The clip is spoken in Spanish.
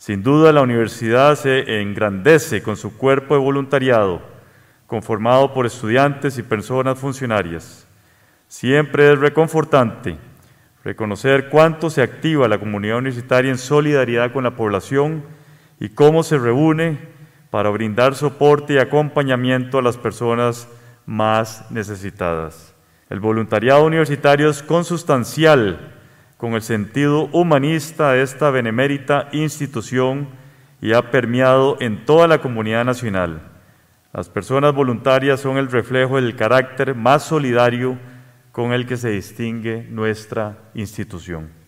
Sin duda, la universidad se engrandece con su cuerpo de voluntariado, conformado por estudiantes y personas funcionarias. Siempre es reconfortante reconocer cuánto se activa la comunidad universitaria en solidaridad con la población y cómo se reúne para brindar soporte y acompañamiento a las personas más necesitadas. El voluntariado universitario es consustancial con el sentido humanista de esta benemérita institución y ha permeado en toda la comunidad nacional. Las personas voluntarias son el reflejo del carácter más solidario con el que se distingue nuestra institución.